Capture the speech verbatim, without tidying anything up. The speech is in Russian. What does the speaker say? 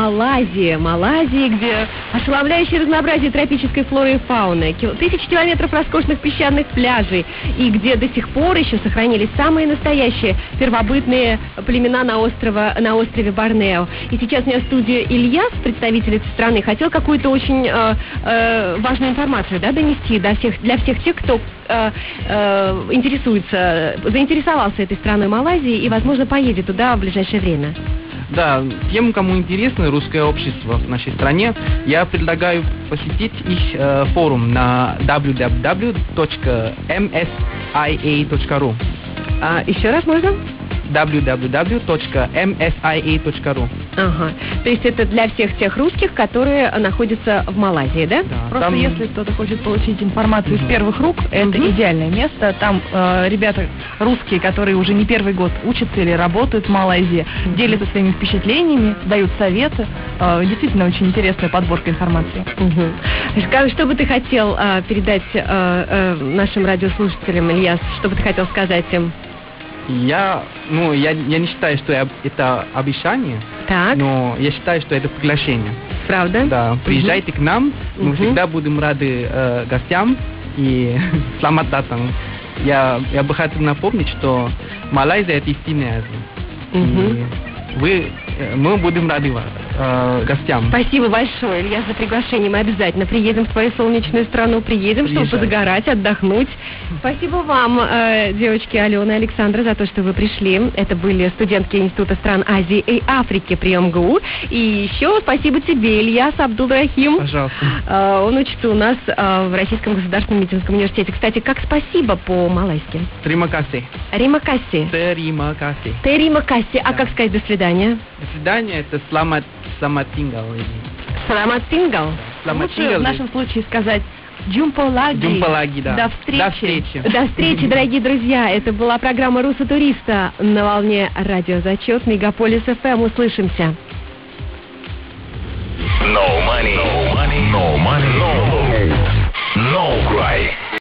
Малайзии. Малайзии, где ошеломляющее разнообразие тропической флоры и фауны, тысячи километров роскошных песчаных пляжей, и где до сих пор еще сохранились самые настоящие первобытные племена на, острове, на острове Борнео. И сейчас у меня в студии Ильяс, представитель этой страны, хотел какую-то очень э, э, важную информацию, да, донести до всех, для всех тех, кто э, э, интересуется, заинтересовался этой страной Малайзии и, возможно, поедет туда в ближайшее время. Да, тем, кому интересно русское общество в нашей стране, я предлагаю посетить их э, форум на дабл ю дабл ю дабл ю точка эм эс ай эй точка ру. А, еще раз можно? дабл ю дабл ю дабл ю точка эм эс ай эй точка ру. Ага. То есть это для всех тех русских, которые находятся в Малайзии, да? Да. Просто там... если кто-то хочет получить информацию mm-hmm. из первых рук, это mm-hmm. идеальное место. Там э, ребята русские, которые уже не первый год учатся или работают в Малайзии, mm-hmm. делятся своими впечатлениями, дают советы. Э, действительно очень интересная подборка информации. Mm-hmm. Что бы ты хотел э, передать э, э, нашим радиослушателям, Ильяс? Что бы ты хотел сказать им? Я, ну, я, я не считаю, что я, это обещание, так. но я считаю, что это приглашение. Правда? Да, приезжайте угу. к нам, мы угу. всегда будем рады э, гостям и selamat datang. Я, я бы хотел напомнить, что Малайзия это истинная Азия. Угу. И вы, мы будем рады вас, э, гостям. Спасибо большое, Илья, за приглашение. Мы обязательно приедем в твою солнечную страну, приедем, Приезжай. чтобы позагорать, отдохнуть. Спасибо вам, э, девочки Алена и Александра, за то, что вы пришли. Это были студентки Института стран Азии и Африки при эм гэ у. И еще спасибо тебе, Ильяс Абдул-Рахим. Пожалуйста. Э, он учится у нас э, в Российском государственном медицинском университете. Кстати, как спасибо по-малайски? Терima kasih. Terima kasih. Terima kasih. Terima kasih. А как сказать до свидания? До свидания, это selamat, selamat tinggal. Selamat tinggal. Selamat Лучше tinggal. В нашем случае сказать Джумпа лаги. Джумпа лаги, да. До встречи. До встречи. До встречи, дорогие друзья. Это была программа «Руссо Туриста» на волне радиозачет Мегаполис эф эм. Услышимся. No money, no money, no money, no, no cry.